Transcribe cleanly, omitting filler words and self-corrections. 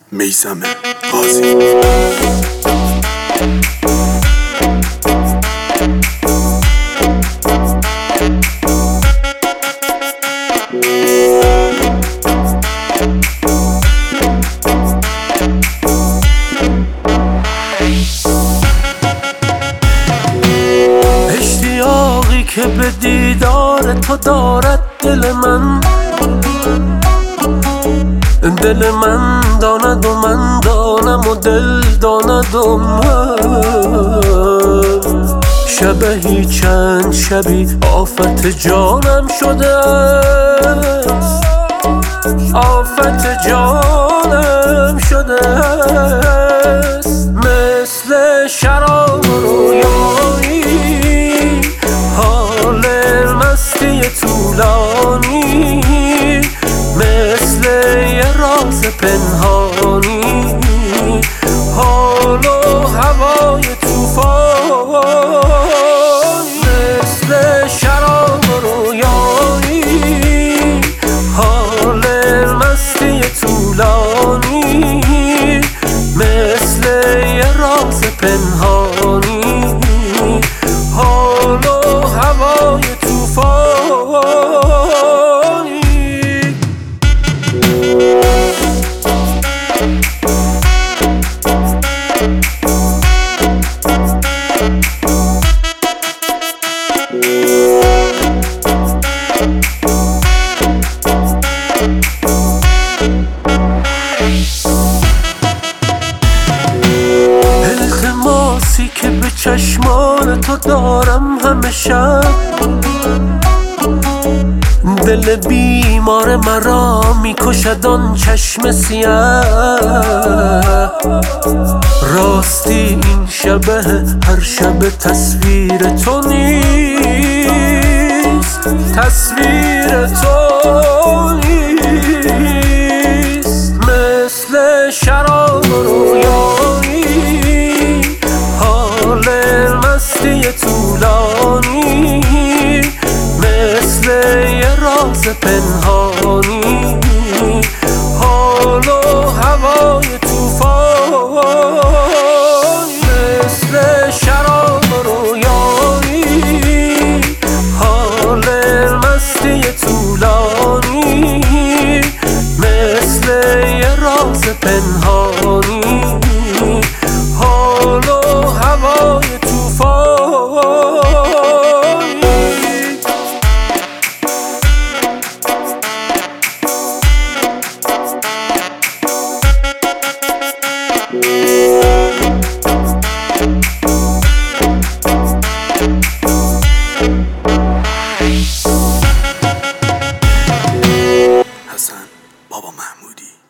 میثم قاضی. اشتیاقی که به دیدار تو دارد دل من داند و من دانم و دل داند و من. شبهی چند شبی آفت جانم شده است، آفت جانم شده است. مثل شراب رویایی حال مستی طولانی، مثل یه راز پنهانی حال و هوای طوفان. مثل شراب رویایی حال مستی طولانی، مثل یه راز پنهانی حال و هوای طوفانی. التماسی که به چشمان تو دارم همه شب، دل بیمار مرا میکشد آن چشم سیاه. راستی این شبه هر شب تصویر تو نیست، تصویر تو نیست. مثل شراب رویایی حال مستی طولانی، مثل یه راز پنهانی حال و هوای طوفان. مثل شراب رویایی حال مستی طولانی، مثل یه راز پنهانی حال و هوای طوفان. حسن بابا محمودی.